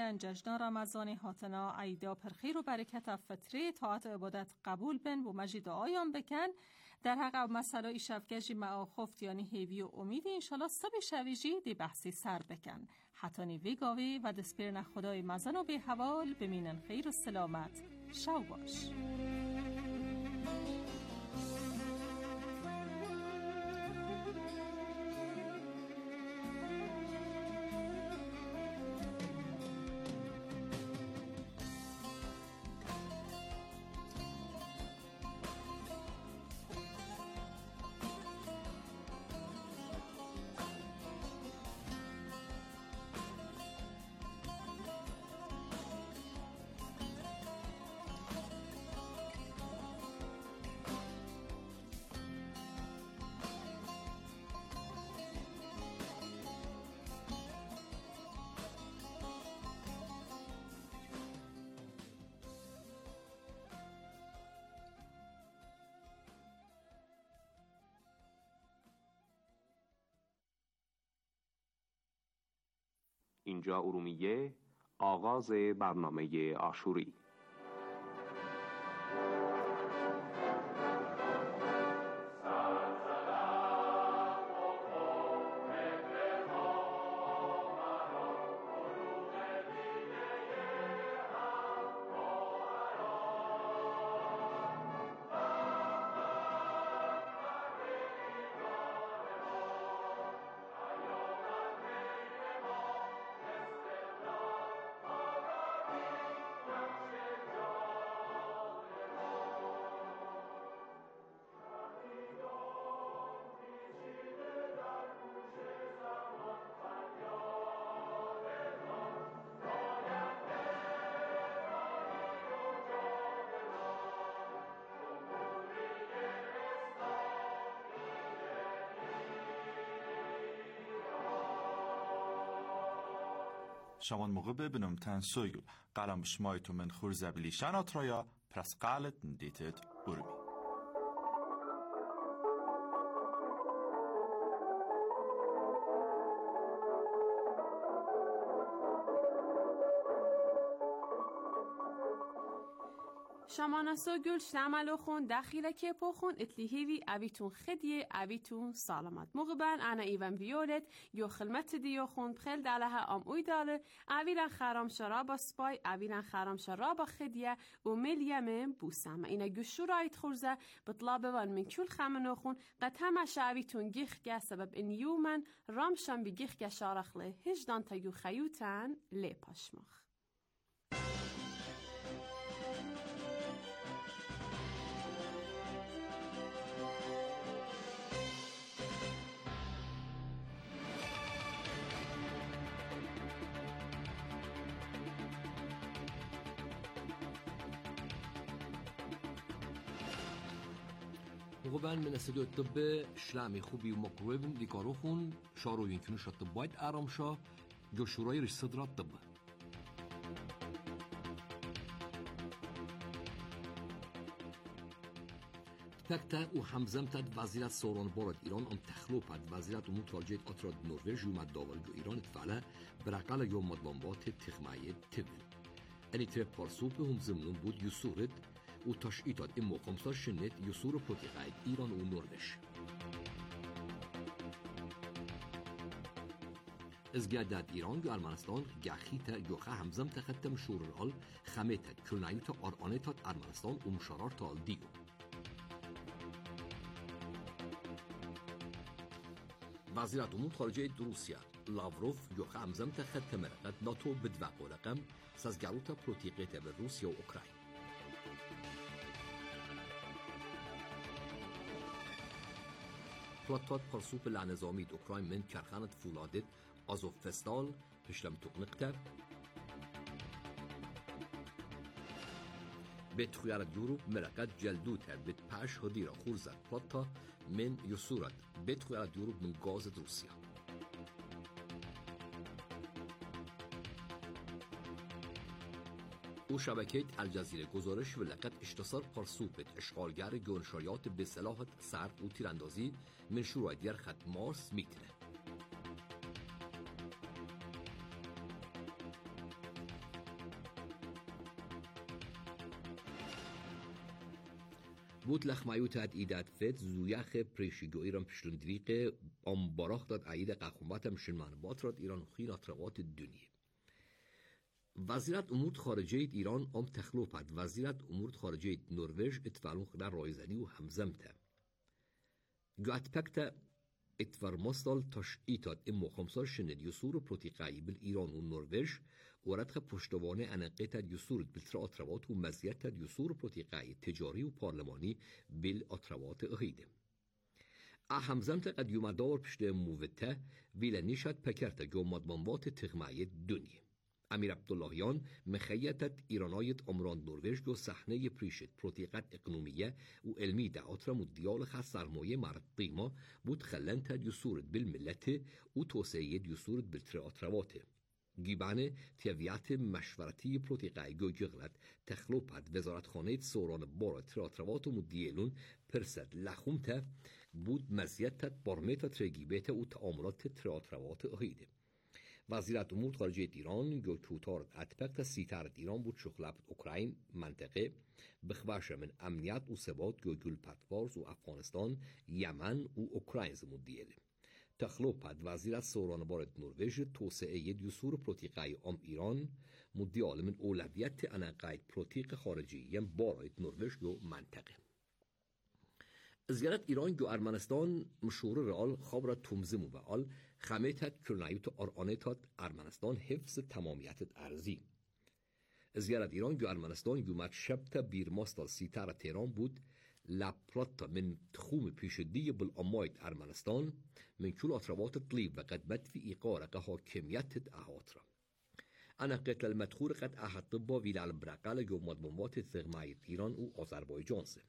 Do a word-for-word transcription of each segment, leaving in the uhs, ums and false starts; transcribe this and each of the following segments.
بن جشن رمضان هاتنا عیدا پرخیر و برکت فتره طاعت و عبادت قبول بن و مجید آیان بکن در حق مسئله ای شفگجی معا خفت یعنی هیوی و امید انشالله سبی شویجی دی بحثی سر بکن حتی نیوی گاوی و دسپیرن خدای مزن و به حوال بمینن خیر و سلامت شو باش. اینجا ارومیه، آغاز برنامه عاشوری. شوان موقع ببینم تن سویل قلم شمایتو من خور زبلی شنات رایا پرس قالت ندیتت برمی. شمانسو گل شنعملو خون دخیله که پو خون اتلیهیوی اویتون خدیه اویتون سالمت مغبن انا ایوان ویولت یو خلمت دیو خون بخل دالها ام اوی داله اویلن خرام شرابا سپای اویلن خرام شرابا خدیه و ملیمن بوسم اینا گشو رایت خورزه بطلابه وان من کل خمنو خون قد همش اویتون گیخگه سبب این یومن رامشن بی گیخگه شارخله هجدان تا یو خیوتن لی پاشمخ. غبان من استوديو الطب شلامي خوبي ومقربن ديكاروخون شارو يمكنوش الطبات آرامشا جو شورای رش صدرات طب تكتا وحمزمتد وزيرة سوران بارد إيران أم تخلوبت وزيرة متراجعة أطراد نرويج ومد داول جو إيران تفعله برقل يوم مدلنبات تخمية تبل أني ترى بارسوب هم زمنون بود يسورد و تشعیدات این مقامسا شنید یسور پوتیقاید ایران و نروژ. از گردد ایران و ارمنستان گخیت یوخه همزم تختم شورال خمیت کنایوت آرانتات ارمنستان و مشارار تال دیو. وزیرت امور خارجه روسیه لاوروف یوخه همزم تختم مرقت ناتو بدوق و رقم سازگروتا پروتیقیت به روسیه و اوکراین. پلاتات پرسوپ لعنظامی اوکراین من کرخانت فولادت آزوف فستال پشلم تقنقتر بيت خيار يوروب مرقد جلدوتها بيت باش هديرة خورزة بلاطة من يسورة بيت خيار يوروب من غاز روسيا. او شبکه الجزیره گزارش و لقد اشتصار پرسوپت اشغالگر گونشاریات به صلاحت سرد و تیراندازی من شروع دیگر خط مارس میتنه. بود لخمایوتت ایدت فت زویخ پریشیگو ایران پشتون دویقه ام باراخ داد عیده قخومت مشنمان باترات ایران خیل اطروات دنیا. وزارت امور خارجه ایران ام تخلوپد وزارت امور خارجه نروژ اتفاقون خدار رایزنی و همزمته. گوات پکت اتفرماستال تاش ایتاد ام خمسار شند یسور پروتیقایی بل ایران و نروژ ورد پشتوانه انقیت یسور بلتر اطروات و مزیت یسور پروتیقایی تجاری و پارلمانی بل اطروات اهیده. همزمت قد یومدار پشت موته ویل نشد پکرت جو مدمنوات تغمای دنیا. امیر عبداللهیان مخیتت ایرانایت امران نروژ جو صحنه پریشت پروتیقت اقنومیه و علمی ده اطرا مدیال خاص سرمایه مرد قیمه بود خلنت یسورت بالملت و توسعه یسورت بالتر اطرواته. گیبانه تیویات مشورتی پروتیقای گو جغلت تخلوپت وزارتخانه سوران بار تراطروات و مدیلون پرسد لخومته بود مزیتت برمیت ترگیبت و تعاملات تراطروات اهیده. وزارت امور خارجه ایران گو توتار اتپکت سیتر ایران بود شخلابت اوکراین منطقه بخواش من امنیت و ثبات گو گل پتوارز و افغانستان یمن و اوکراین مدیله. تخلوپد وزارت سوران بارد نروژ توسعه یسور پروتیقای ام ایران مدیال من اولویت انقاید پروتیق خارجی یم بارد نروژ گو منطقه. زیارت ایران گو ارمنستان مشهور رئال خبر تومزمو و آل خمیتت کرنایوت آرانتات ارمنستان حفظ تمامیت ارزی. زیارت ایران گو ارمنستان گو مت شبت بیرماستال سیتر تهران بود لپلاتا من تخوم پیشدی بالاماید ارمنستان من كل اطروات طليب وقد في إيقار حاكمية أهاترا. أنا قتل المدخور قد أحد طبا ويل على برقال جو مضمومات ثغماية إيران و آذربایجان سه.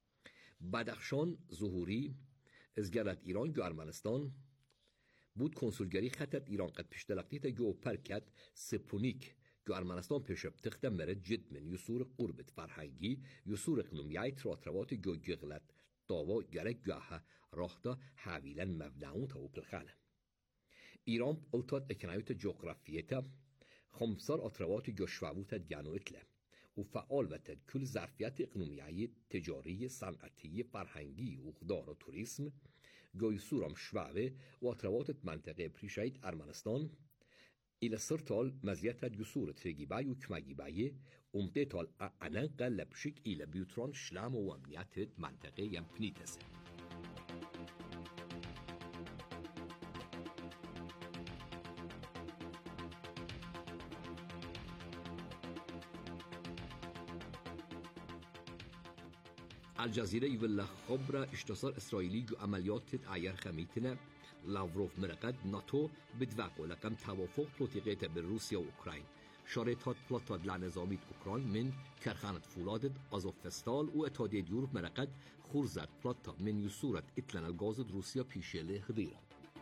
بدخشان ظهوری ازگرد ایران جو ارمنستان بود کنسولگری خطت ایران قد پشتلقیت جو پرکت سپونیک جو ارمنستان پیشب تختم مرد جد من یسور قربت فرهنگی یسور اقنومیای تراتروات جو جغلت داوا گرک گوه راختا حویلا مبدعون تا و پلخانه. ایران قلتات اکنایوت جغرافیتا خمسار اطروات جو شوابوتا جانو اتله و فعال وتد کل ظرفیت اقنومیای تجاری صنعتی فرهنگی و خدار و توریسم گوی سورام شوابه و اطروات منطقه پریشاید ارمنستان إلى سرطال مزيتة جسور تريجيباي وكماجيباي ومتطال أنقى لبشك إلى بيوتران شلام وامنيات منطقة يمبنيتس. الجزيرة يبلغ خبرة اشتصار إسرائيلي جو عمليات عيار خميتنا لاوروف مرقد ناتو بدوقو لقم توافق پروتیقیت به روسیا و اوکراین شارطات پلاتاد لنظامیت اوکراین من کرخانت فولادت آزوفستال و اتحادیه یوروپ مرقد خورزت پلاتا من یسورت اتلن الگازد روسیا پیشله خدیره.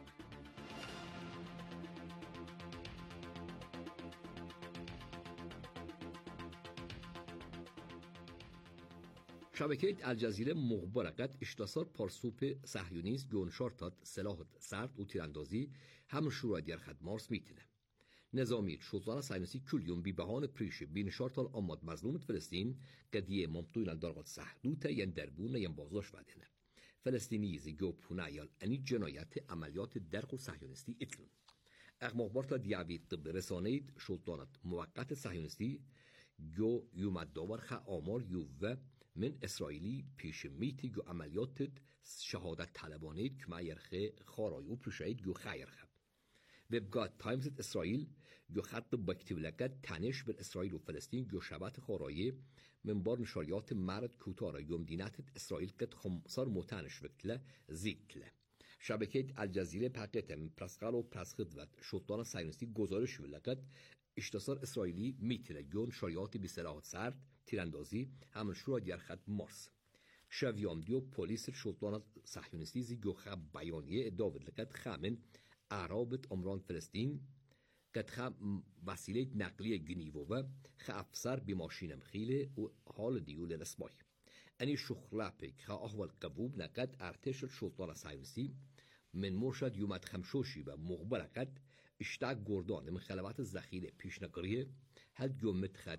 شبکه الجزیره مخبرقت اشتصار پارسوپ صهیونیست گونشارتات سلاح سرد و تیراندازی هم شروع در خدمارس میتونه. نظامی شوزان صهیونیستی کلیوم بی بهان پریش بینشارتال آماد مظلومت فلسطین قدیه ممتویل درغت سهدوتا ین دربون ین بازداشت ودنه. فلسطینیزی گو پونایال انی جنایت عملیات درغ صهیونیستی اتلون. اخماقبارتا دیابیت طب رسانید شوزانت موقت صهیونیستی گو یومد داور خ آمار یووه من اسرائیلی پیش میتی گو عملیات شهادت طلبانید که معیرخه خارای و پرشاید گو خیرخه. وبگات تایمز اسرائیل گو خط بکتیو لگد تنش بر اسرائیل و فلسطین گو شبت خارایی من بار نشاریات مرد کوتارا گم دینت اسرائیل قد خمسار متنش وکتله زیتله. شبکه الجزیره پاکت من پرسقال و پرسخدوت شطان صهیونیستی گزارش ولگد اشتصار اسرائیلی میتله گون شریعت بی سلاحات سرد تیراندازی همون شروع در خط مارس شویام دیو پلیس شطان صهیونیستی زی گو خب بیانیه داود لگد خامن اعرابت عمران فلسطین قد خم وسیله نقلیه گنیوه خ افسر بی ماشینم خیله و حال دیو للسبای انی شخلاپک خ احوال قبوب نقد ارتش شطان صهیونیستی من مرشد یومد خمشوشی و مخبر قد اشتاق گردان من خلوات زخیله پیشنگریه هد گمت خد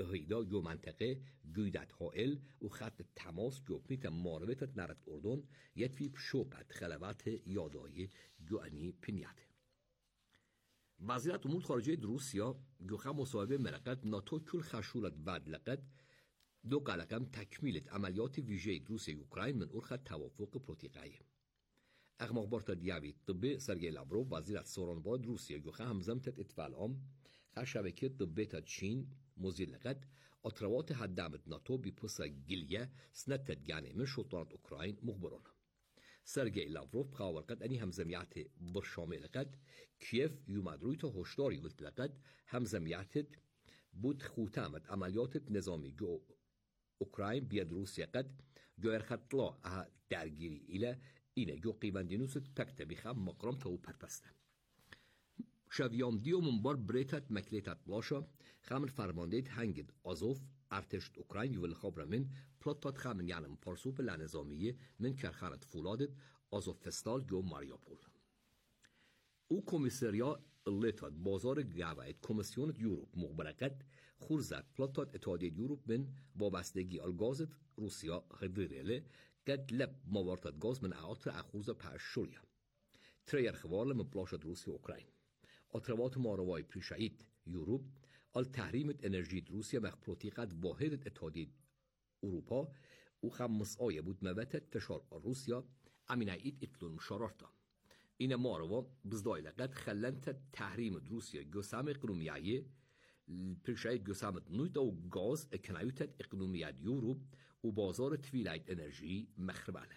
هيدا جو منطقة جودت هائل وخط تماس جو بنيت معرفة نرد أردن يتفي بشوقت خلوات يادای جو أني بنياته. وزارت امور خارجه روسیا جو خم مصاحبه مرقت ناتو کل خشولت بعد لقد دو قلقم تکمیل عملیات ویژه روسیه اوکراین من ارخد توافق پروتیقایه. اخماقبارت دیوی طبی سرگی لابروف وزیر سورانباد روسیه جو خم همزمتت اتفالام خش شبکه طبی تا چین مزیل لقد اطروات حدامت ناتو بی پسا گلیه سنتت گانه من شطرات اوکراین مخبرانه. سرگی لابروف قاول قد اني همزميات برشامل قد كيف يومدروي تا هشداري ولت لقد همزميات بود خوتامت عمليات نظامي جو اوكراين بيد روسيا قد جو ارخطلا اه درگيري الى اینه جو قيواندينوس تكتبي خم مقرم تاو پرپسته. شویام دیو منبار بریتت مکلیتت بلاشا خمر فرماندهت هنگد آزوف ارتشت اوکراین یول خبر من پلاتات خمن یعنی پارسوپ لنظامیه من کرخانت فولادت آزوف فستال جو ماریاپول. او کمیسریا لیتات بازار گوایت کمیسیون یوروپ مخبرکت خورزت پلاتات اتحادیه یوروپ من وابستگی الگازت روسیا خدیرله قد لب موارتت گاز من اعاطر اخوز پرشوریا. تریر خوال من پلاشت روسیا اوکراین. اطروات ماروای پریشایت یوروپ ال تحریمت انرژی روسیه مخپروتیقت واحد اتحادیه اروپا او خم مسئایه بود موتت فشار روسیا امینایت اتلون مشارارتا. این ماروا بزدای لقد خلنت تحریم روسیه گسام اقنومیایی پریشایت گسامت نویتا و گاز اکنایوتت اقنومیات یوروپ و بازار تویلایت انرژی مخرباله.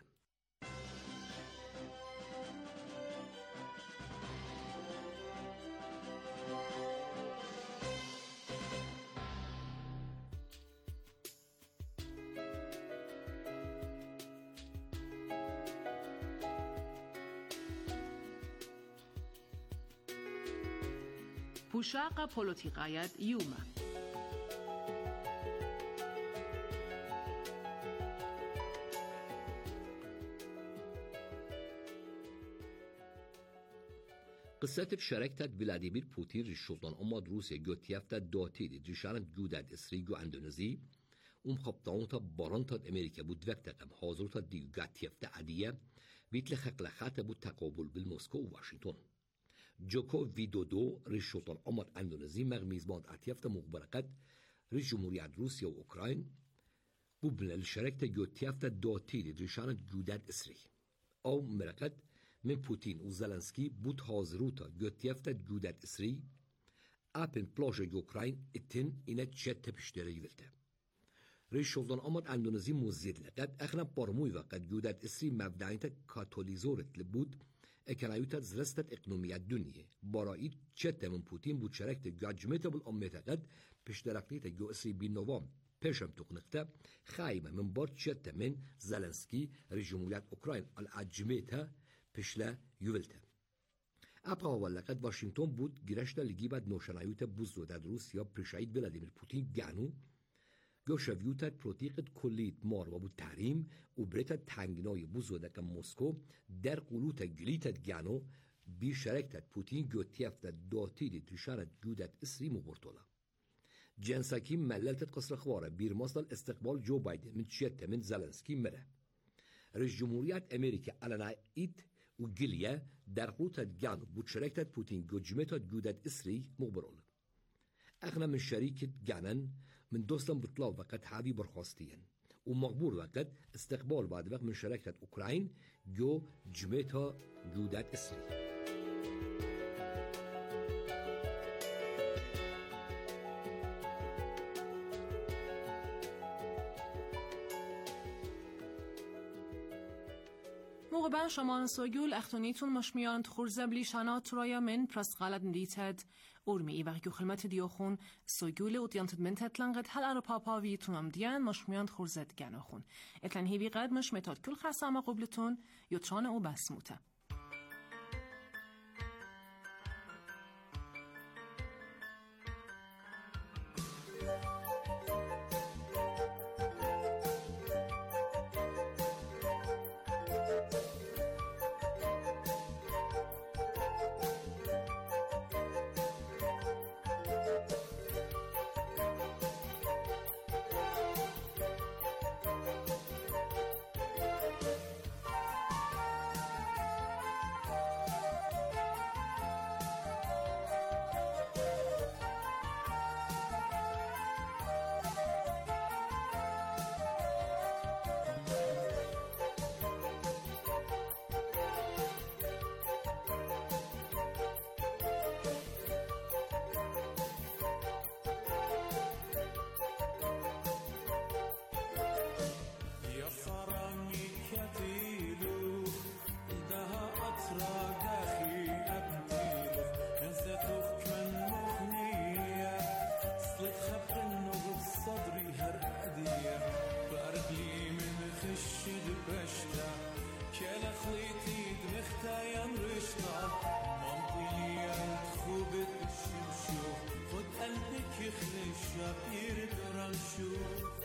پوشاق پولوتیقایت یوما قصة شركة فلاديمير بوتين السلطان أماد روسيا جوتيافتا دوتيدي درشانت جودات إسرائيل أندونيسي ومخبطانتا بارانتا أمريكا بود وقتقم حاضرتا ديو جاتيافتا عادية بيتل خقلخات بود تقابل بالموسكو وواشنطن. جوكو ويدودو رئيس السلطان أماد أندونيسي مغميزبان عتيافتا مخبرقت رئيس جمهورية روسيا وأوكراين بوبن الشركة جوتيافتا دوتيدي درشانت جودات إسرائيل أو مرقت من پوتین و زلنسکی بود حاضروتا گوتیفت جودت اسری اپن پلاژ اوکراین اتن اینه جت پشتری ولته. رئیس سلطان آمد اندونزی مزید لقد اخنا بارموی وقت جودت اسری مبدعیت کاتالیزورت لبود اکنایوت زرستت اقنومیت دنیه برای جت من پوتین بود شرکت گاجمت بول آمیت قد پشترکلیت جو اسری بی نوام پیشم تقنقته خایمه من بار جت من زلنسکی رئیس جمهوریت اوکراین العجمته پشله یولته. اپا و لقد واشنطن بود گرشت لگی بعد نوشنایوت بزرگ در روسیا پرشاید ولادیمیر پوتین گانو گوشویوتت پروتیقت کلیت مار و بود تحریم و بريتت تنگنای بزرگ که مسکو در قلوت گلیتت گانو بی شرکتت پوتین گوتیفت داتیدی تشارت جودت اسری مبرطولا. جنساکی مللتت قصر خواره بیرماستال استقبال جو بایدن من چیت من زلنسکی مره. رئیس جمهوریت امریکا علنایت و گلیه در قلوتت گانو بود شرکتت پوتین گوجمتت جودت اسری مبرول. اغنى من شركة جانن من دوستن بطلاع وقت حاوي برخواستين ومقبول وقت استقبال بعد وقت من شركة أوكراين جو جميتها جودات إسرائيل. موقع شما سوگول اختونیتون مشمیان خورزبلی شنات رویا من پرست غلط ندیتد ارمی و گو خلمت دیوخون سوگول و دیانتد من تطلنقد هل ارو پاپاویتون هم دیان مشمیان خورزد گناخون اتلن هیوی قد مش متاد کل خسامه قبلتون یوتران او بسموته. شبیر دارم شو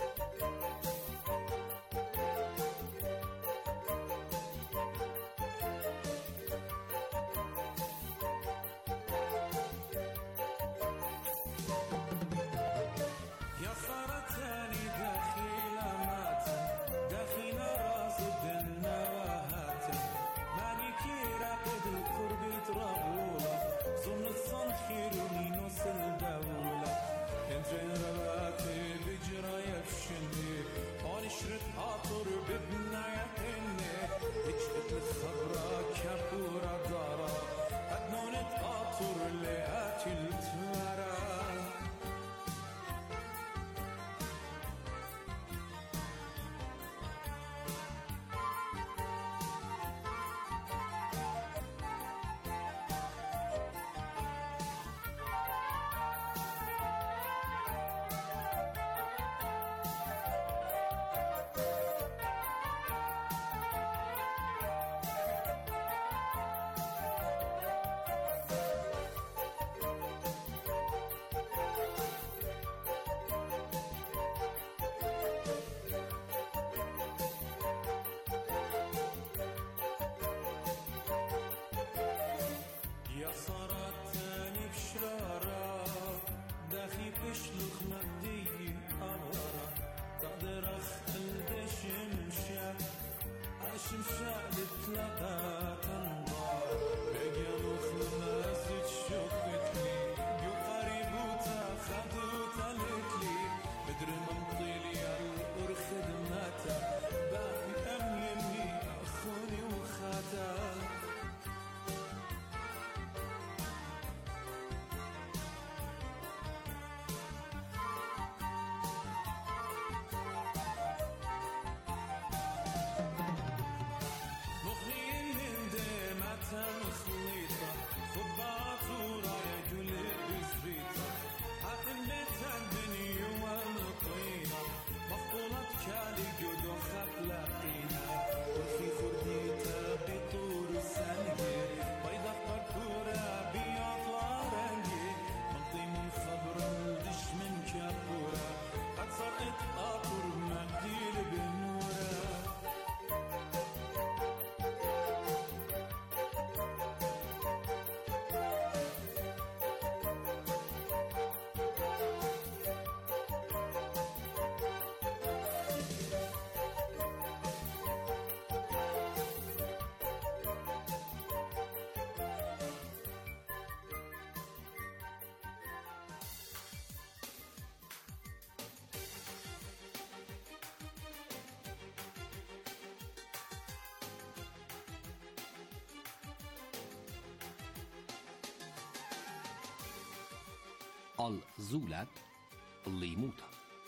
الزولت الليموتة.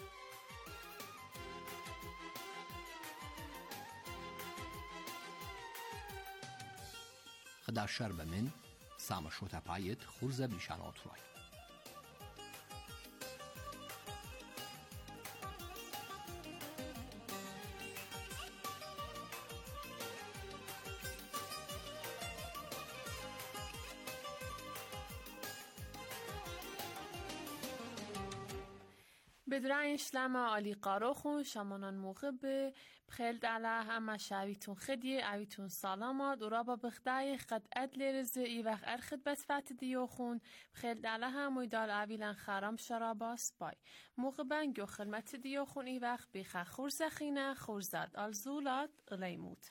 خدار شرب من سامشوتا بايت خرزة بلشانات راي. بدرایش لما علی قاروخون شمانان موقع به بخیل دعلا همه شویتون خدیه اویتون سلامات و رابا بخدای خد ادل رزه ای وقت ارخد بسفت دیوخون بخیل دعلا هم ویدال اویلن خرام شراباس بای موقع بنگو خدمت دیوخون ای وقت بیخه خورزخینه خورزد الزولات لیموت.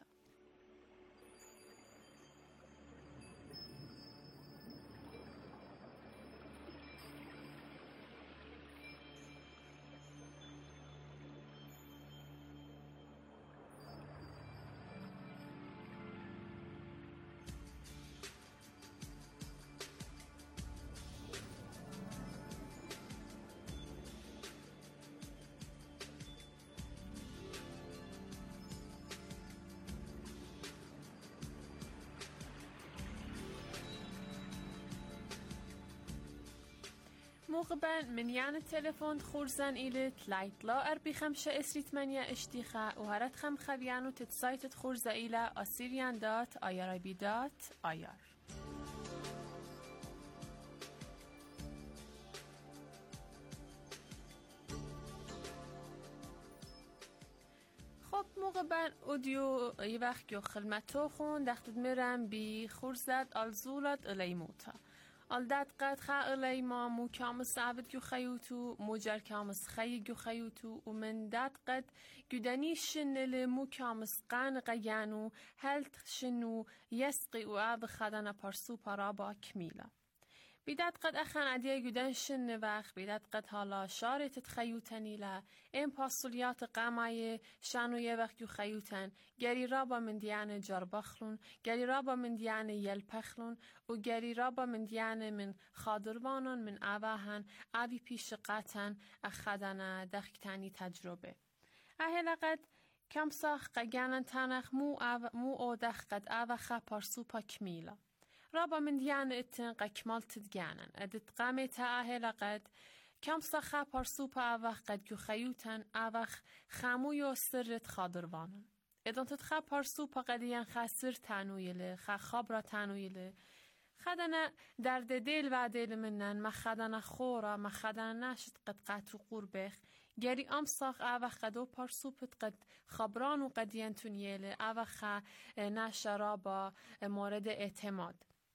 موقع من یان تلفن خورزن ایلت لایت لا اربی خمسة اسریت منیا اشتیخه و هرت خم خبیانو تتسایت خورزه ایلا آسیریان دات آیار بی دات آیار. موقع بر اودیو یه وقت یو خلمتو خون دختت میرم بی خورزد آلزولت الیموتا آلدت قد خا الیما مو کامس عبد یو خیوتو موجر کامس خی یو خیوتو و من دت قد گدنی شنل مو کامس قان قیانو هلت شنو یسقی و عب خدنا پرسو پرابا کمیلا بیدت قد اخن عدیه گودن شن وقت بیدت قد حالا شارت تخیوتنی لا این پاسولیات قامای شانویه وقت یو خیوتن گری رابا من دیانه جربخلون گری رابا من دیانه یلپخلون و گری رابا من دیانه من خادروانان من آواهن آوی پیش قطن اخدنا دختانی تجربه اهلا قد کم ساخ قگانن تنخ مو, مو او دخ قد آوخه پرسو پا کمیلا رابا من دیانه اتن قکمال تدگانن ادت قامه تا اهلا قد کم ساخه پرسو پا آوخ قد یو خیوتن آوخ خامویو سرت خادروانن ادان تدخه پرسو پا قدیان خاسر تانویله خا خابرا تانویله خدنا درد دل و دل منن ما خدنا خورا ما خدنا نشد قد قطو قربخ گری امساخ آوخ قدو پرسوپت قد خبران و قدیان تونیله آوخ نشرا با مورد اعتماد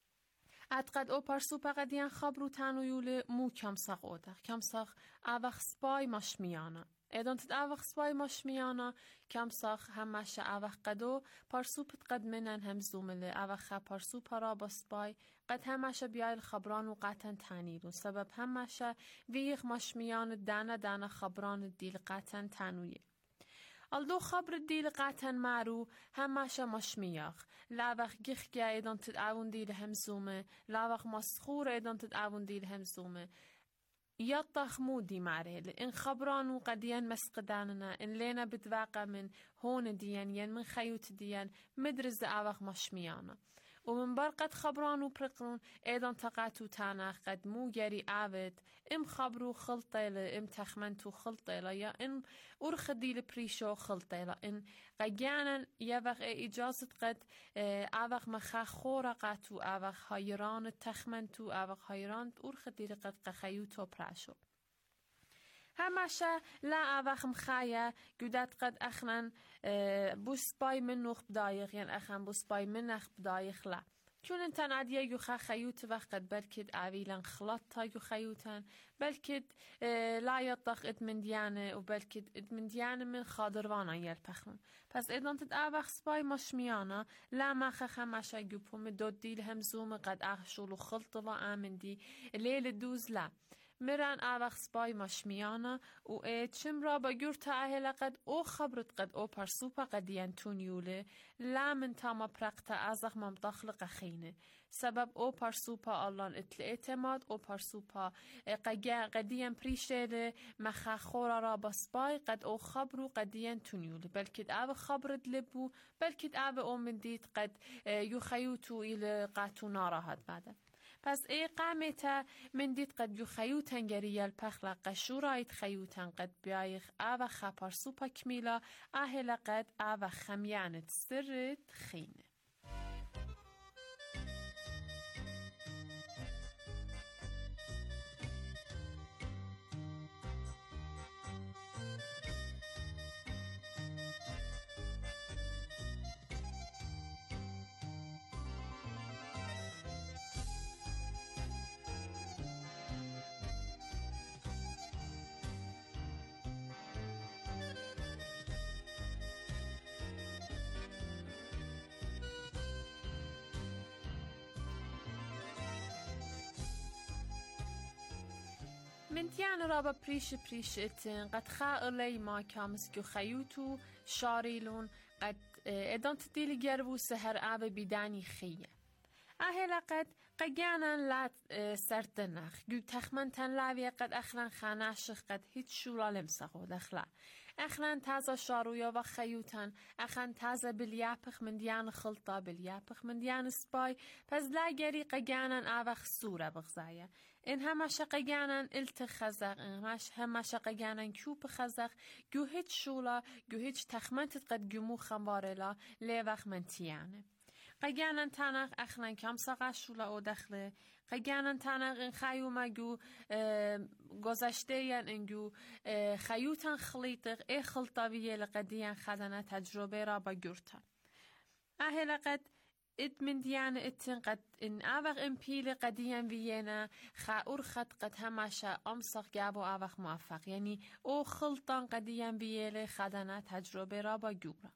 ات قد او پرسوپ قدیان خبرو تنویول مو کمساخ اودخ کمساخ آوخ سپای مشمیانا ایدان تد آوخ سپای مشمیانا کمساخ همش آوخ قدو پرسوپت قد منن هم زومله آوخ پرسوپ را با سپای قد همش بیایل خبران و قطن تنیلون سبب همش ویخ مشمیان دانه دانه خبران دیل قطن تنویه الدو خبر دیل قطن معرو همش مشمیاخ لاوخ گخ گه ایدان تد آون دیل همزومه لاوخ مسخور ایدان تد آون دیل همزومه يطخ مودي معرهل إن خبرانو قديان مسقداننا إن لينا بدواقع من هون ديان ين من خيوت ديان مدرز آوخ مشميانا ومن برقد خبرانو برقرون ايضان تقاتو تاناخ قد مو جري آود ام خبرو خلطيلا ام تخمنتو خلطيلا يا ان ارخدي لبريشو خلطيلا ان قجانا يوغ اجازت قد آوغ مخا خورا قاتو آوغ هايران تخمنتو آوغ هايران ارخدي لقد قخيوتو براشو همشه لا آوخ مخايا جودات قد أخنن بوس باي منوخ بدايخ يعني أخن بوس باي منخ بدايخ لا چون انتن عدیه یو خا خیوت وقت بلکد آویلن خلاطا یو خیوتن بلکد لا یطخ ادمندیانه و بلکد ادمندیانه من خادروانا یل پخون پس ادان تد آوخ سپای مشمیانا لا مخه خمشه گوپوم دود دیل همزوم قد اخشولو خلط و آمندی لیل دوز لا مران آوخ سپای مشمیانا و اید چم را با گرتا اهلا قد او خبرت قد او پرسوپا قدیان تونیوله لا من تاما پرقتا ازخ ممدخل قخینه سبب او پرسوپا اللان اتل اعتماد او پرسوپا قدیان پریشله مخا خورا را با سپای قد او خبرو قدیان تونیوله بلکد او خبرت لبو بلکد او او من دید قد یو خیوتو ایل قاتو ناراحت بعد پس ای قامتا من دید قد یو خیوتن گریال پخلا قشورایت خیوتن قد بیایخ آوا خپار سوپا کمیلا اهلا قد آوا خمیانت سرت خینه من تیان رابا پریش پریش اتن قد خاقلی ما کامس گو خیوتو شاریلون قد ادان تدیل گرو سهر آب بیدانی خیه اهلا قد قجانا لا سرتنخ جو تخمن تن لاویه قد اخلان خاناشخ قد هیچ شولا لمسخو دخلا اخلان تازه شارویا و خیوتن اخلان تازه بلیاپخ من دیان خلطا بلیاپخ من دیان سپای پس لا گری قجانا آوخ سورة بغزايا ان همش قجانا التخزق ان همش قجانا كوب خزق جو هیچ شولا جو هیچ تخمنت قد جمو خمبارلا لیوخ من تیانه قگانن تنق اخلن کم سقش شولا او دخله قگانن تنق این خیومگو گذشته ین انگو خیوتن خلیطق ای خلطاویه لقدیان خدنه تجربه را با گرتن اهل قد ات من ديان اتن قد ان اوغ امپیل قدیان وینا خاور خط قد هماشا امسخ جابو اوغ موفق یعنی او خلطان قدیان ویله خدنه تجربه را با گورا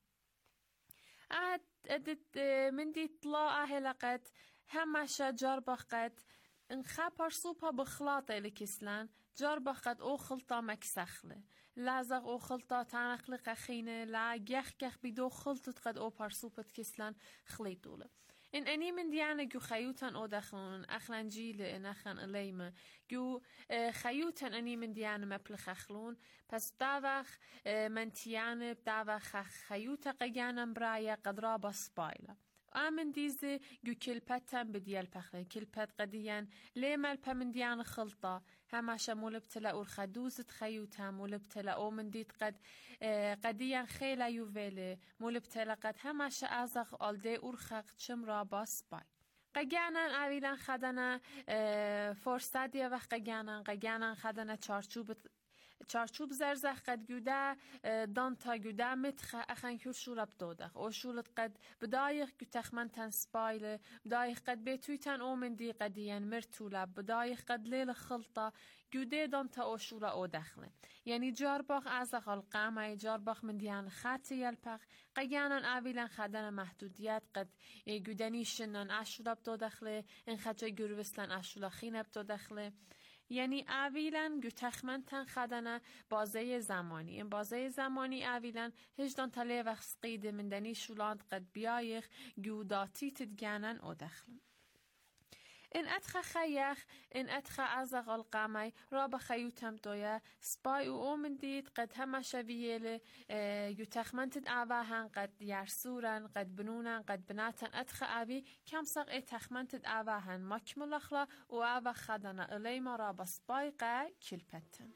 اد ادت من دی طلا اهل قد هماشا جربخ قد ان خبر سوبا بخلاطه لكسلان جربخ قد او خلطه مكسخله لازق او خلطه تانخل قخينه لا جخ جخ بدو خلطت قد او برسوبت كسلان خليطوله ان اني من ديانه جو خيوتن او دخلون اخلن جيل ان اخن اليمه جو خيوتن اني من ديانه مبلخ اخلون پس داوخ من تيانه داوخ خيوته قيانم برايه قدرا بسبايله آمن دیزه جو کلپتن بدیال پخله کلپت قدیان لیمال پا من دیان خلطه هماشه مولبتلا اور خدوزت خیوتا مولبتلا او من دید قد قدیان خیلا یوویله مولبتلا قد هماشه ازاق آلده اور خق چم را باس بای قگانن اویلان خدنه فرصدیه و قگانن قگانن خدنه چارچوبت چارچوب زرزخ قد جودا دانتا جودا متخ أخن كل شولب دودخ أو شولت قد بدايخ جتخمن تن سبايله بدايخ قد بيتويتن أو من دي قديان مرتولا بدايخ قد ليل خلطة جودا دانتا أو شولا أو دخله يعني جاربخ أزخ القامة جاربخ من ديان خاتي يلبخ قيانا أبيلن خدنا محدوديات قد جودانيشنن أشولب دودخله إن خجا جروسلن أشولا خينب دودخله یعنی اویلن گو تخمنتن خدنه بازه زمانی این بازه زمانی اویلن هجدان تله وقت قیده مندنی شولاند قد بیایخ گو داتی تدگانن او دخلن این اتخ خیخ این اتخ ازغ القامی را بخیوتم دویا سپای او اومن دید قد همه شویله یو تخمنتد آواهن قد یرسورن قد بنونن قد بناتن اتخ آوی کم ساق ای تخمنتد آواهن مکمل اخلا و آوا خدنا الیما را بسپای قا کلپتن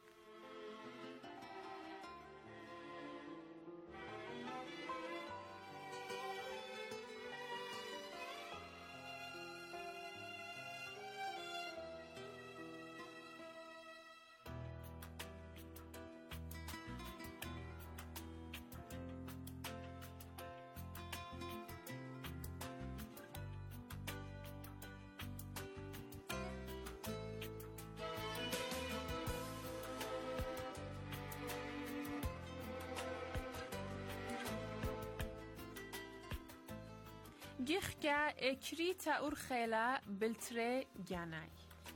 گیخگا اکری تا اور خیلا بلتره گنای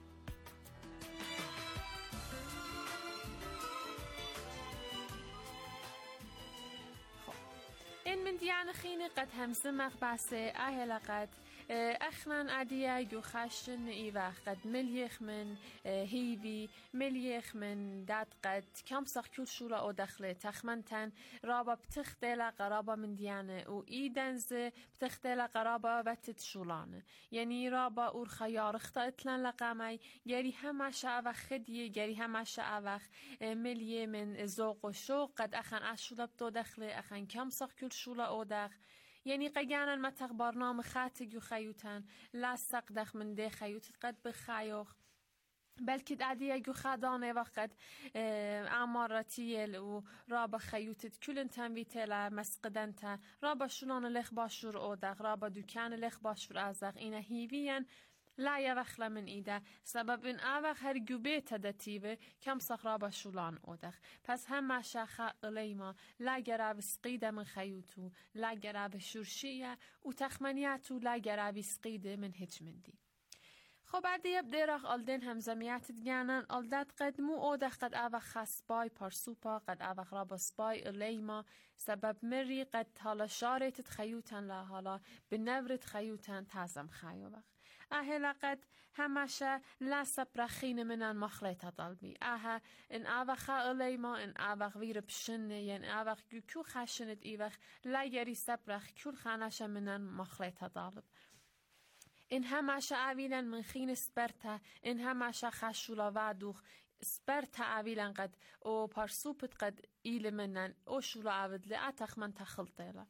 این من دیان خینه قد همزه مقبسه اهلا قد اخنان عدیه جو خشن ایوه قد ملیخ من هیوی ملیخ من داد قد کم ساق کل شولا او دخله تخمنتن رابا بتختیل قرابا من دیانه و ایدنز بتختیل قرابا وتت شولانه یعنی رابا اور خیار اختا اتلن لقامی گری همه شعوه خدیه گری همه شعوه ملیه من زوق و شوق قد اخن اشولا بتو دخله اخن کم ساق کل شولا او دخ یعنی قیانن متق برنامه خاتگ و خیوتن لا سقدخ من ده خیوتت قد بخیوخ بلکه دادیه جو خدانه وقت عمارتیل و رابا خیوتت کلن تنویتلا مسقدنتا رابا شلون لخ باشور اودغ رابا دوکان لخ باشور ازغ اینه هیوین لا يوخل من إيدا سبب إن أوخ هر جوبيت دتيبه كم صخرابة شولان أودخ پس هم شاخة إليما لا جراب سقيدة من خيوتو لا جراب شرشية وتخمنياتو لا جراب سقيدة من هج مندي خب بعدی بدرخ آلدن هم زمیات دیگران آلدت قد مو آدخ قد آوخ خس بای پارسوپا قد آوخ را با سپای الیما سبب مری قد حالا شارت تخیوتن لا حالا به نورت خیوتن تازم خیوخ اهلا قد همشه لا سبرخین منن مخلطه طلبی اه ان آوخ الیما ان آوخ ویر بشنه ین آوخ گو خشنت ایوخ لا یری سبرخ کل خانش منن مخلطه طلب این همشه اویلن من خین سپرتا این همشه خشولا وادوخ سپرتا اویلن قد او پرسوپت قد ایل منن او شولا عود لعتخ من تخلطیلا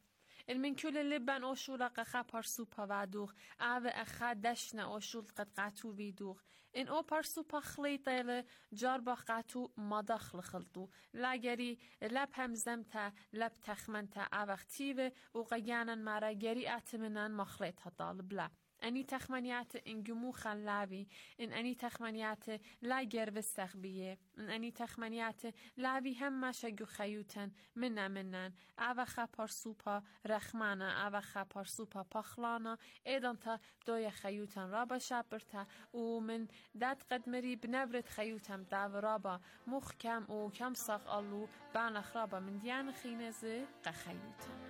المن كل اللبن أوشول قخا برسوبا وعدوغ أو أخا دشنا أوشول قد قاتو بيدوغ إن أو برسوبا خليطة جاربا قاتو مدخل خلطو لاجري لب هم زمتا لب تخمنتا أو اختيوه وغيانا مرا جري أتمنان مخلطها طالب لا أني تخمنيات إن جمو خلاوي إن أني تخمنيات لا جرب السخبية إن أني تخمنيات لاوي هم ما شجو خيوتن منا منن أوخا برسوبا رخمانا أوخا برسوبا پخلانا إيدان تا دوية خيوتن رابا شابرتا ومن داد قدمري بنبرت خيوتن داو رابا مخكم و كم صاق ألو بانخ رابا من ديان خينزي قخيوتن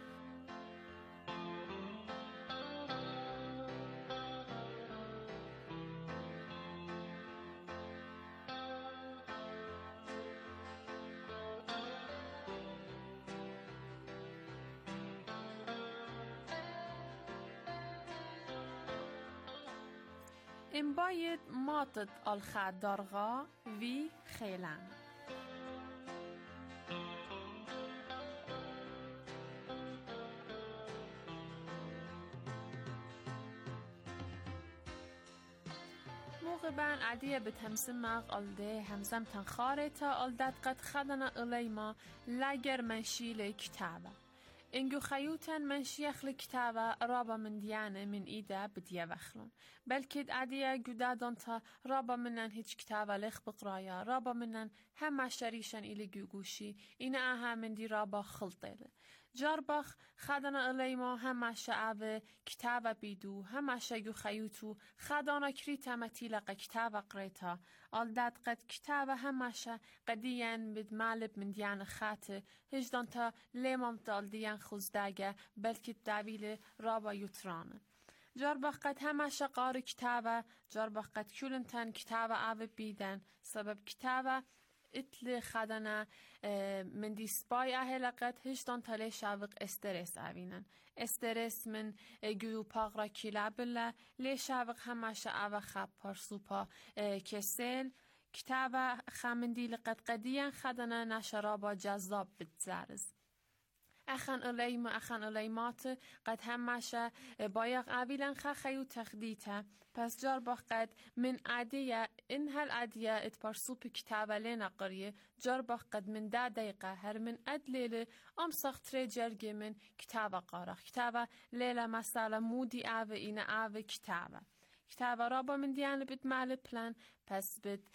إن باید ماتت الخد درغا وی خیلن. موقع بان عدیه به تمسمق آلده همزم تنخاره تا آلدت قد خدنا الیما لگر منشیل کتابه. اینگو خیوتن من شیخ لکتابه رابا من دیانه من ایده بدیه وخلون بلکه عدیه گودادان تا رابا منن هیچ کتابه لخ بقرایا رابا منن همه شریشن ایلی گوگوشی این اها من دی رابا خلطه جاربخ خدانا الیما همه شعبه کتابه بیدو همه شگو خیوتو خدانا کریتا متیلق کتابه قریتا آلداد قد کتابه همه شا قدیان بد مالب من دیان خاته هجدان تا لیمام تال دیان خوزداگه بلکه داویل رابا یوترانه جاربخ قد همه شا قار کتابه جاربخ قد کلنتن کتابه آوه بیدن سبب کتابه اتل خدنا من دی سپای اهلقت هشتان تله شاوق استرس اوینن استرس من گیو پاق را کلا بله لی شاوق همش او خب پرسوپا کسل کتاب خامندی لقد قدیان خدنا نشرابا جذاب بتزارز اخن علیم اخن علیمات قد همشه بایق اویلن خخیو تخدیته پس جار با قد من عادیه این هل عادیه ات پرسوپ کتابه لینا قریه جار با قد من ده دقیقه هر من ادلیل ام سختره جرگی من کتابه قارخ کتابه لیلا مساله مودی اوه این اوه کتابه کتابه را با من دیانه بید معل پلان پس بید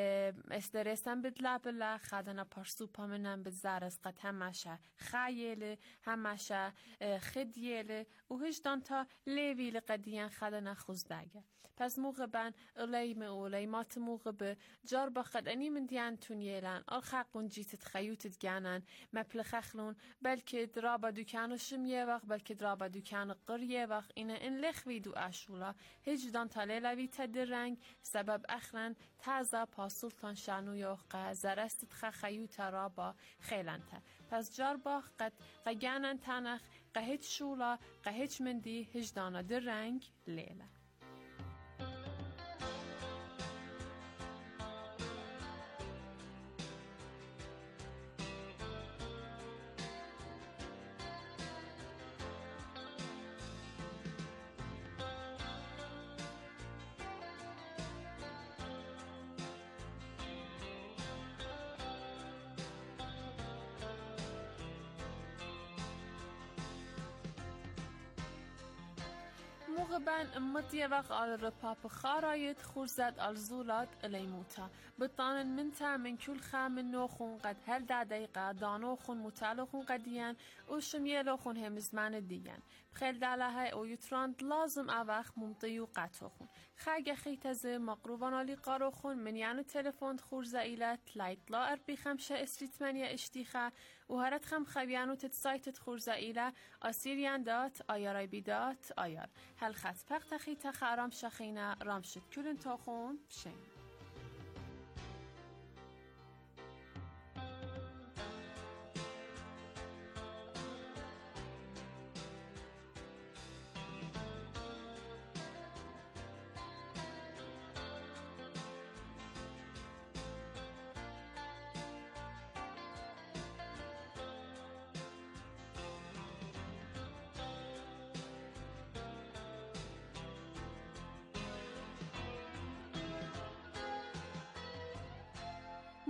استرسن بید لابلا خدنا پرسوپا منن بید زارز قد همشه خیلی همشه خدیلی و هجدان تا لیویل قدیان خدنا خوزدگه پس موقع بن علیم و علیمات موقع به جار با خدنی من دیان تونیلن آل خاقون جیتت خیوتت گانن مپل خخلون بلکه درابا دوکانو شم یه وقت بلکه درابا دوکانو قر یه وقت اینه این لخوی دو اشولا هجدان تا لیلوی تدر رنگ سبب اخرن تازه پاسولتان شانو یوقع زرستت خخیوت رابا خیلنته پس جار باخ قد قیانن تنخ قهیت شولا قهیت مندی هجدانا در رنگ لیله موقبان امتي وق على الرباب خارايت خرزت الزولات اليموتا بطان منتا من كل خام نوخون قد هل دا دقيقة دانوخون متالوخون قديان وشميلوخون هم زمان ديان بخيل دالها او يتراند لازم اوخ ممطيو قاتوخون خاگه خيتزه مقروبانا لي قاروخون من يعني تلفون خورزة إلى تلايت لا أربي خمشة استريت منيا اشتيخة وهرت خم خبيانو تتسايت خورزة إلى أسيريان دات آياراي بيدات آيار هل خط پخت خيتا خارام شخينا رامشت كلن تاخون بشين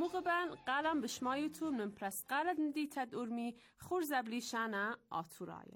موقع بن قلم بشمایتون من پرس قلد ندیتد ارمی خور زبلی شانه آتورایه.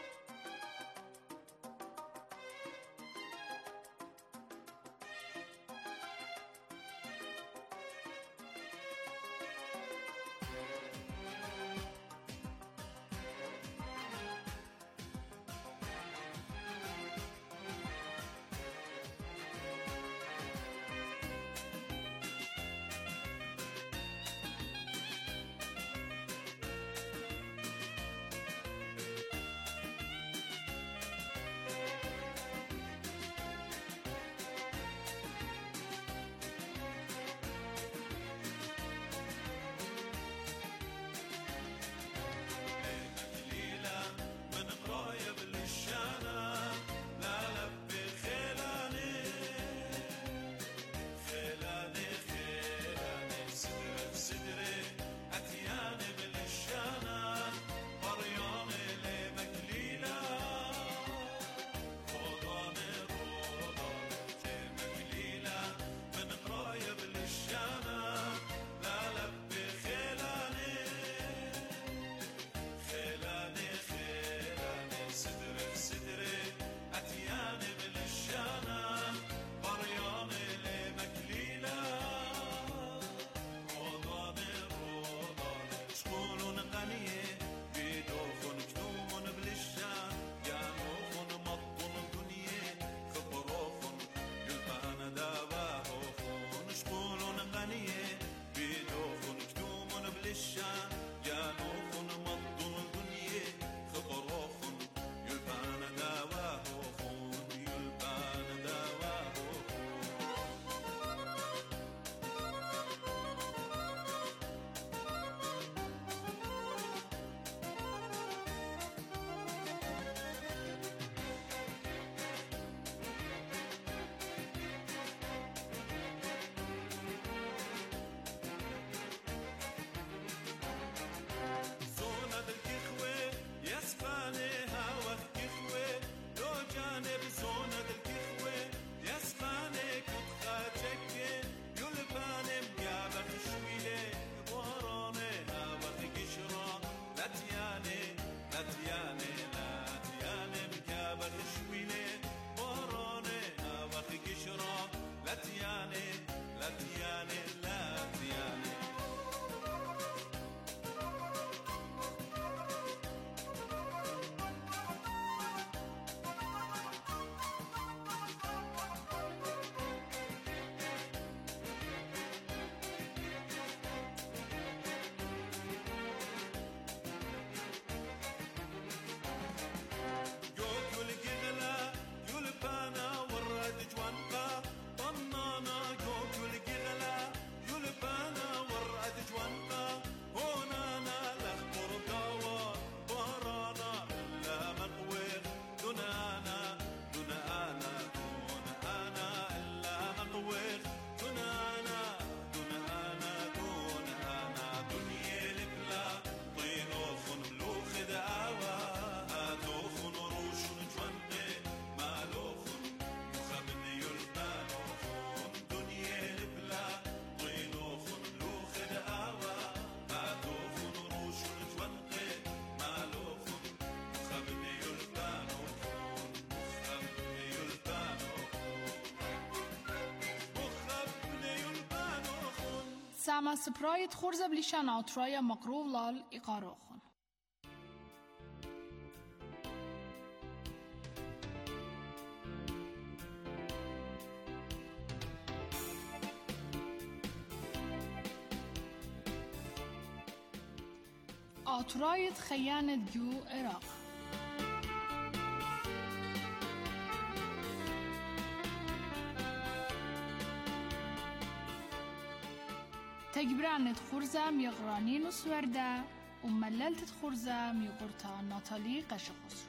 Sama sprayt khurza blishan atraya maqrulal iqarokhun. Atrayt khayanet ju Iraq. تجبرانت خرزة ميغرانين وسوردة ومللت خرزة ميغرتا ناتالي قشخصر.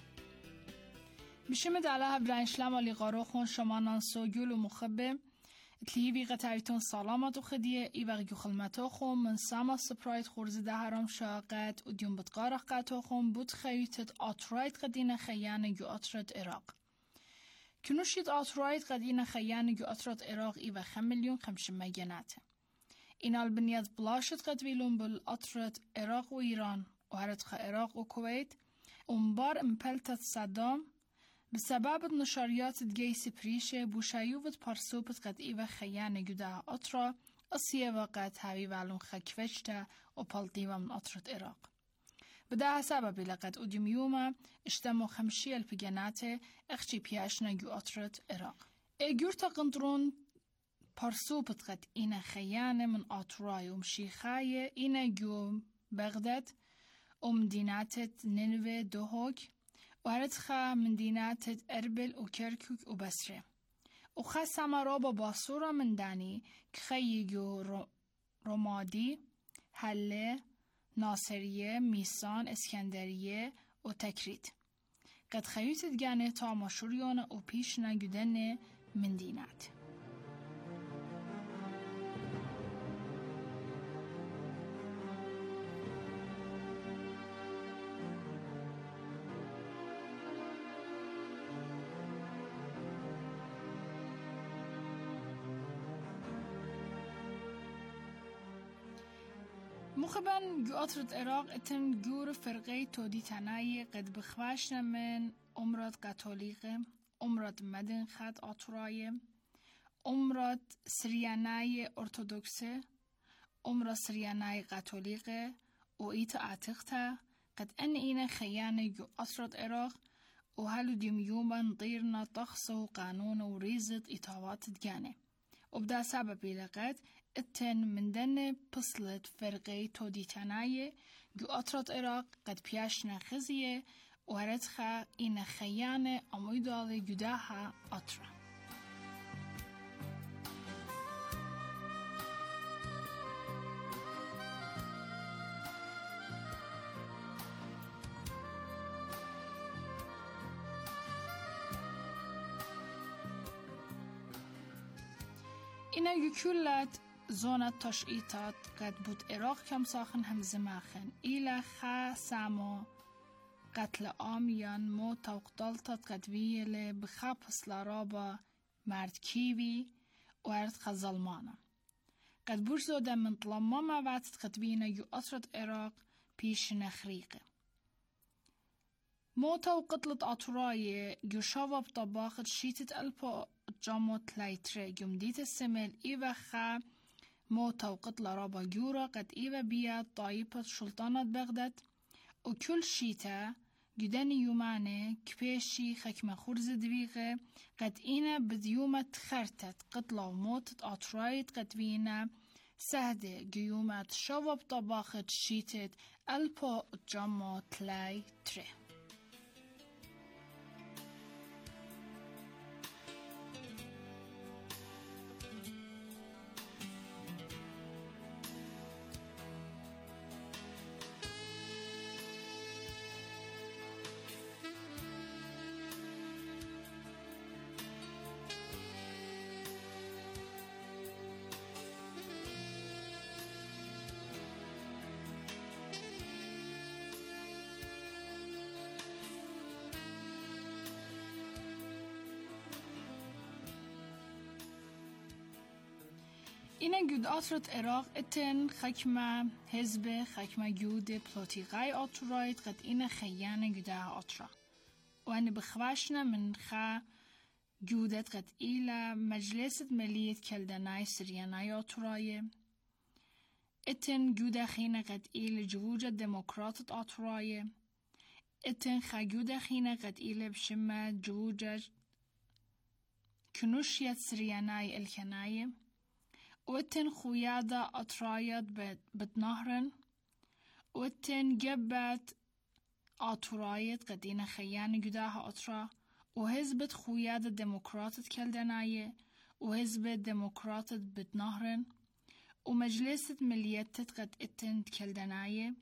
بشمد على هبران شلام اللي قاروخون شمانان سوجول ومخبم تلیوی قطعیتون سلامت و خدیه ای وقت خلمتو خون من سما سپراید خورزده هرام شاقت و دیون بتقارق قطو خون بود خیوتت آتراید قدین خیان یو آترد عراق. کنوشید آتراید قدین خیان یو آترد عراق ای و خم میلیون خمش مگناته. این البنیاد بلاشت قدویلون بل آترد عراق و ایران و هرتخ عراق و کویت اونبار امپلتت صدام بسبب نشریات الجيش بريشة بوشايوفت بارسوبت قد إيوة خيانة جدا أطرا أصيه وقت هاوي والون خكفتة وبالطيوة من أطرة العراق. بداها سبب لقد أديم يوما اشتمو خمشية البيجاناتي اخشي بياشنا جو أطرة العراق. ايجورتا قندرون بارسوبت قد إينا خيانة من أطراي ومشيخاية إينا جو بغداد ومدينات نينوي دوهوك وهرتخا من دينات أربل وكركوك وبصرة وخا سمرا بباصورة من داني كخيجو رمادي هله ناصرية ميسان اسكندرية وتكريت قد خيوت دجانه تا مشوريون وبيشنا جدنه من دينات مخبن جو أطرد عراق اتن جور فرقه تودي تناي قد بخواشنا من أمرات كاثوليقه أمرات مدن خد أطراي أمرات سرياناي أرثوذكسه أمرات سرياناي كاثوليقه وإيتا أعتقتا قد أن إينا خيانة جو أطرد عراق وهلو ديم يوما نطيرنا طخصه قانون وريزة إطاوات دجانه وبدا سبب لقد اتن من دن بصلت فرقه تودي تنايه جو أطرد عراق قد بياشنا خزيه وهرتخا إن خيانة أمويدالي جداها أطرا إنا يكولت زونة تشعيطات قد بود عراق كم ساخن هم زماخن إلى خا سامو قتل آميان مو توقدالتات قد ويلي بخا پسلا رابا مرد كيوي وارد خا ظلمانا قد بوش زودا من طلما ما واتت قد وينا يو أطرد عراق بيش نخريقه مو توقدلت أطراي يو شاوب طباخت شيتت ألبا جامو تلايتري يومديت السمل إيوه خا مو توقت لرابا جورا قد إيوه بيا طايبة سلطانة بغداد وكل شيتا جداني يوماني كبيشي خكمة خورز دويغة قد إينا بديومة خرتت قتلا وموتت أطرايت قد بينا سهدة جيومة شواب طباخت شيتت ألبا جامو تلايتري إن جود أطرد عراق اتن خكمة حزب خكمة جود بلوتيغاي أطرايت قد إن خيانة جودها أطرا وأن بخواشنا من خا جودت قد إلى مجلس ملية كلدناي سرياناي أطراي اتن جود خينة قد إلى جوجة ديمقراطة أطراي اتن خا جود خينة قد إلى بشمة جوجة كنوشية سرياناي الكناي واتن خويادة أطرايات بتنهرن واتن جبت أطرايات قدينا خيانة جداها أطرا وهزبت خويادة ديمقراطة كالدناية وهزبت ديمقراطة بتنهرن ومجلسة مليتت قد اتن كالدناية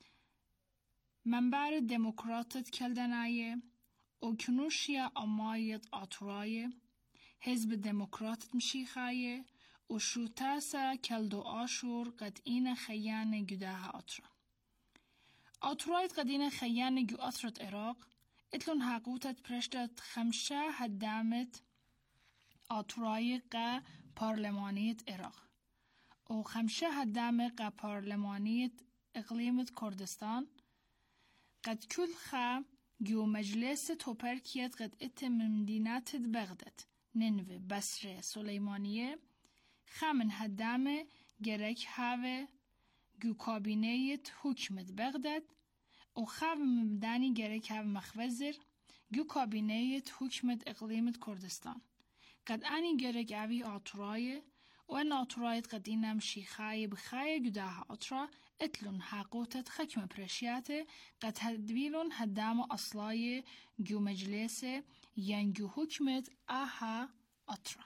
منبر ديمقراطة كالدناية وكنوشيا أمايت أطراية حزب دموکرات مشی خایه و شوتاسا کلدو آشور قد این خیان گده آترا. آترایت قد این خیان گو آترت عراق اتلون حقوتت پرشتت خمشه هدامت آترای قا پارلمانیت عراق و خمشه هدام قا پارلمانیت اقلیمت کردستان قد كل خا جو مجلس توپرکیت قد ات من مدينات بغداد نينوه بصره سليمانية خامن هدامه گرک هاوه جو کابینیت حکمت بغداد و خاو مبدانی گرک هاو مخوزر جو کابینیت حکمت اقلیمت کردستان قد آنی گرک اوی آترای و ان آترایت قد اینم شیخای بخای گداه آترا اتلون حقوتت خکم پرشیاته قد هدویلون هدام اصلای جو مجلس ینگو حکمت آها آترا.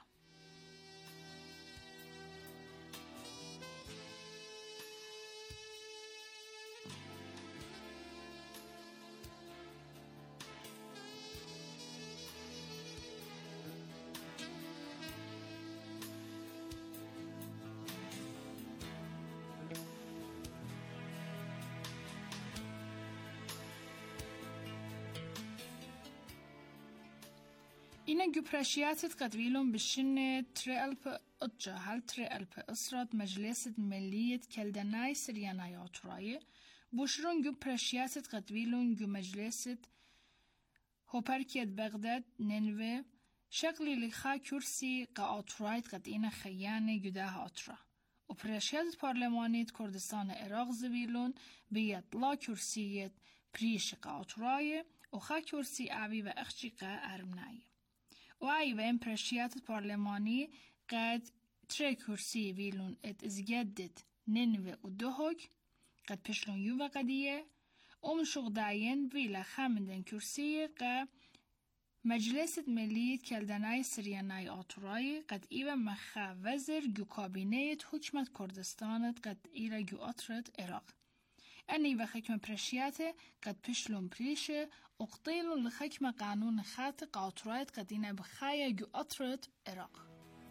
إن جبراشيات قدويلهم بالشنة تريالب أجا هل تريالب أسرات مجلس ملية كالدناي سرياناي عطراي بوشرون جبراشيات قدويلهم جو مجلس هوبركيت بغداد نينوه شغلي لخا كرسي قا عطرايت قد إنا خياني جداه عطرا وبراشيات بارلمانيت كردستان عراق زبيلون بيت لا كرسيت بريش قا عطراي وخا كرسي عبي و اخشي قا ارمناي و ای و این پرشیات پارلمانی قد تره کرسی ویلون ات ازگدد ننوه و دوهک قد پشلون یو و قدیه ام شغداین ویلا خامندن کرسی قد مجلس ملیت کلدنای سریانای آتورای قد ایوه مخا وزر گو کابینیت حکمت کردستانت قد ایرا گو آترت عراق اني وخكمة برشياته قد بشلون بريشه وقطيلون لخكمة قانون خاطئ قاطرات قدينا بخايا جو أطرت عراق.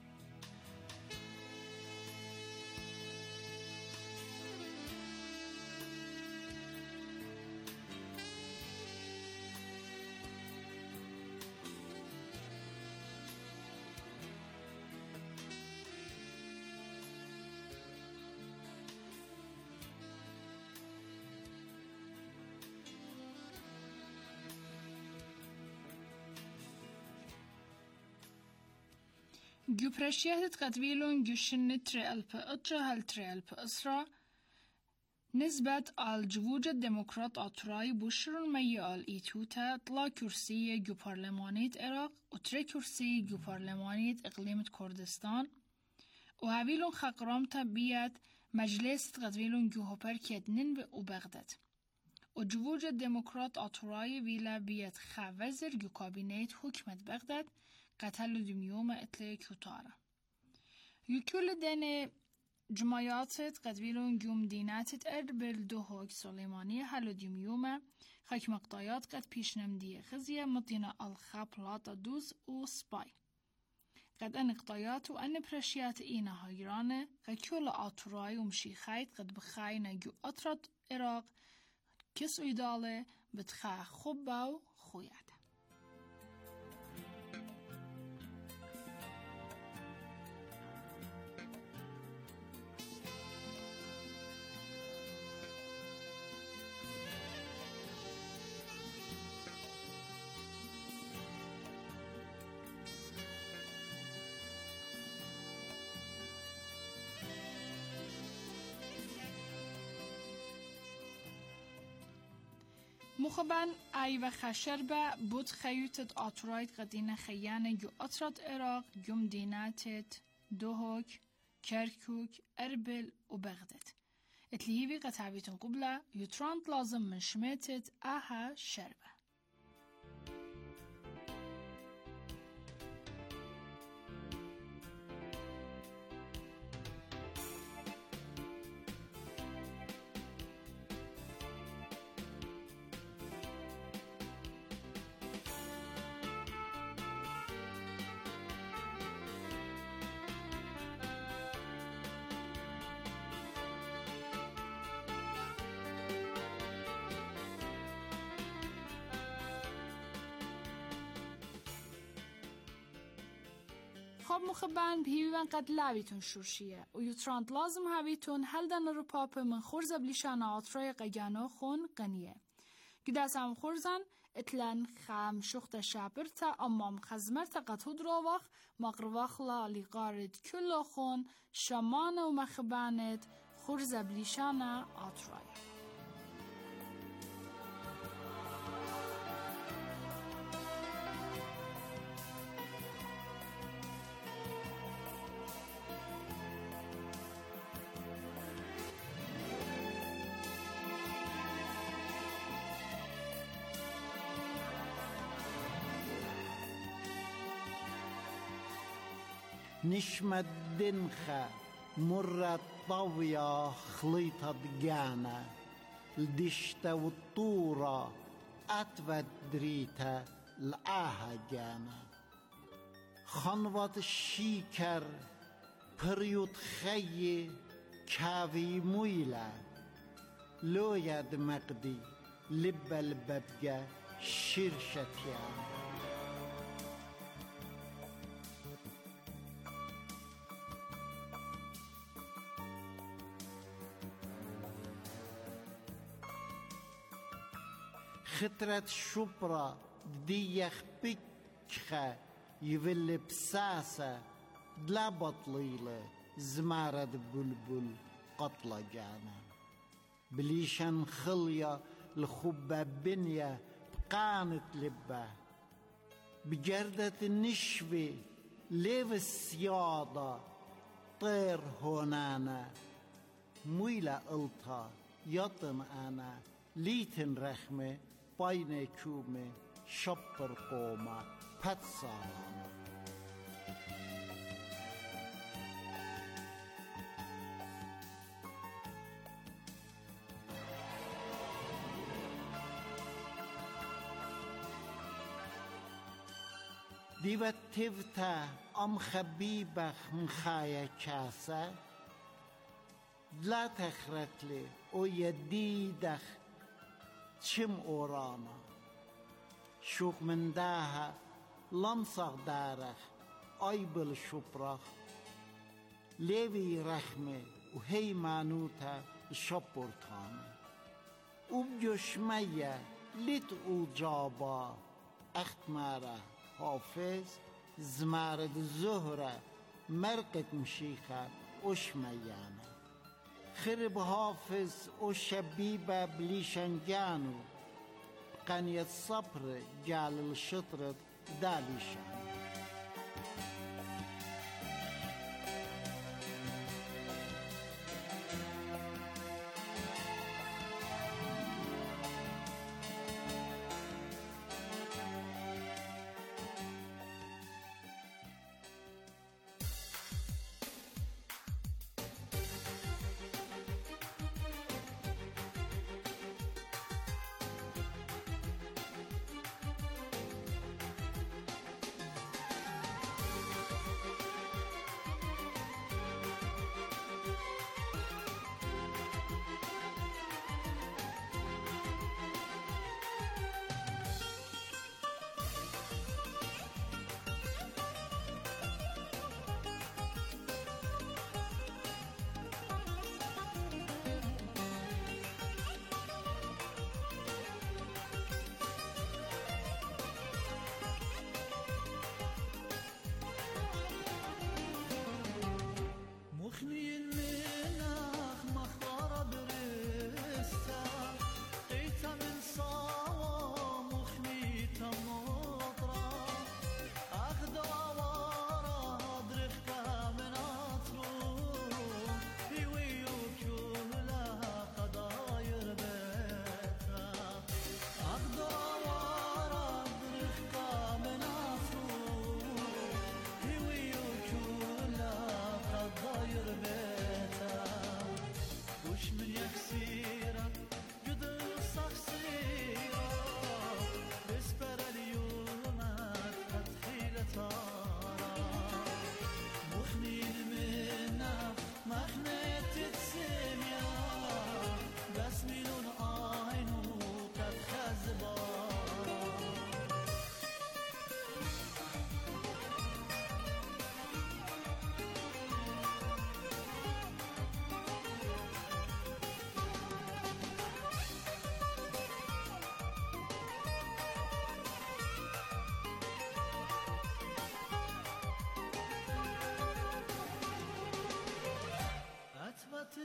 جو برشيات قدويلون جو شنة تريالب أجا هل تريالب أسرا نسبة على جووج الديمقراط أطراي بوشرون ميال إيتوتا طلا كرسي جو برلمانيت عراق و تري كرسي جو برلمانيت إقليمت كردستان و هاويلون خاقرامتا بيات مجلس قدويلون جو هوبركيت ننبه و بغداد و جووج الديمقراط أطراي ويلا بيات خوزر جو كابينيت حكمت بغداد قتل دميوم اتلي كوتارا يكل دنه جماعات قدويلون جوم دينات اربل دوهوك سليمانية هلو دميوم خاك مقطايات قد بيشنم دي خزية مطينة الخابلاتا دوز و سباي قد ان اقطايات و ان برشيات اينا هايرانه قد كل آتوراي و مشيخايت قد بخاينة جو اطرد عراق كس ايداله بتخا خباو خويات. مخبن ای و خشربه بود خیوتت آتورایت قدینه خیانه جو اطرات عراق جم دیناتت دوهوک کرکوک اربل و بغداد اتلیهیوی قطعبیتون قبله یوتراند لازم من شمیتت آها شربه کاب مخبن بهیوان قد لعبیتون شورشیه و یوتراند لازم هاویتون هلدن رو پاپ من خورز بلیشان آترای قیانو خون قنیه. گداس هم خورزن اتلان خام شخت شابرتا امام خزمرتا قطود رواخ مقرواخلا لقارد كل خون شمان و مخبانت خورز بلیشان آترای. نشمت دنخة مرت طوية خليطة جانا الدشتة والطورة أتفت دريتا الآها جانا خنوة الشيكر بريوت خي كافي مويلة لو يد مقدي لب الببجة شرشتيان خطرت شبرا ديخ بكخة يفل بساسة دلا بطليلة زمارة بلبل قطلة جانا بليشان خلية الخبة بنية بقانت لبة بجردة النشوة ليف السيادة طير هونانا مويلة قلتها يطن أنا ليتن رخمة باين كومة شبر قومة بتسارانا ديوة تفتا أم خبيبخ مخايا كاسة لا تخرتلي او يديدخ چم اورانا شوق من داها لمصغ دارخ ايبل شبرخ ليوي رحمه وهي مانوتا شبرتانا وبجشمية لت اوجابا اختمارا حافظ زمارد زهرة مرقت مشيخة وشميانا خرب حافظ و شبيبة بليشنجانو قنية صبر جال الشطرة داليشان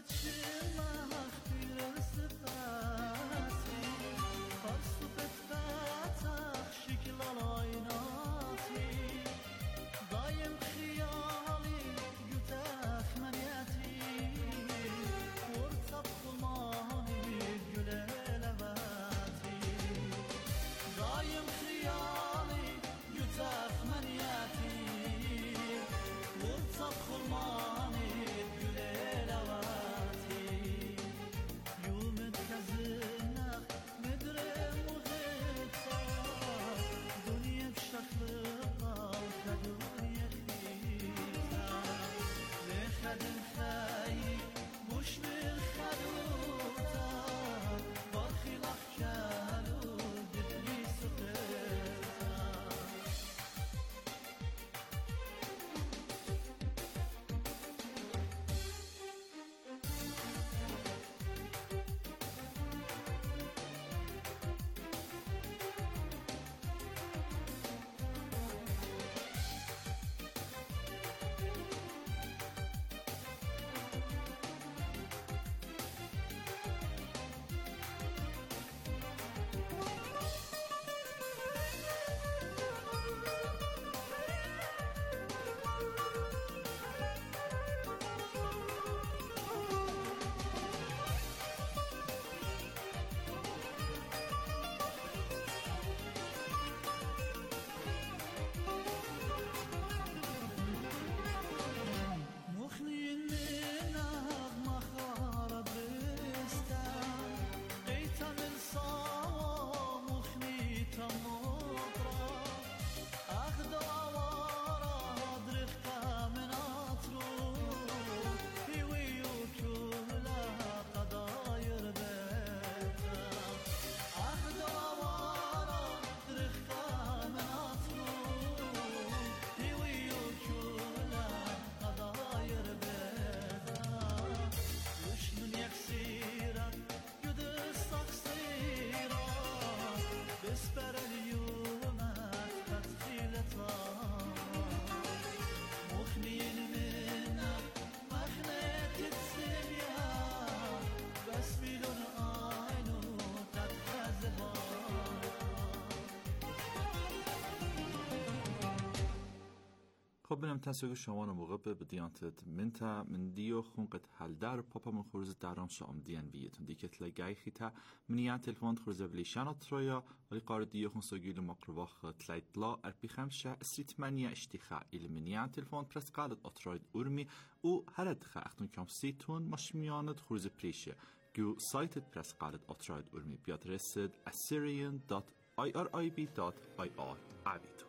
خب بنام تنسوگ شما موقع به بدیانتت منتا من دیو خونقت حل در پاپا من خورز درام شام دیان ویتون دیکت لگای خیتا منیان تلفون خورز ولیشان اترویا ولی قار دیو خون سوگیل مقرواخ تلاید لا اربی خمسة استریت منیا اشتخاء إلى منیان تلفون پرس قالت اتروید ارمی او هرد خا اختون کم سیتون مشمیانت خورز پریشه جو سایتت پرس قالت اتروید ارمی بیاد رسد assyrian dot irib dot ir عبیتون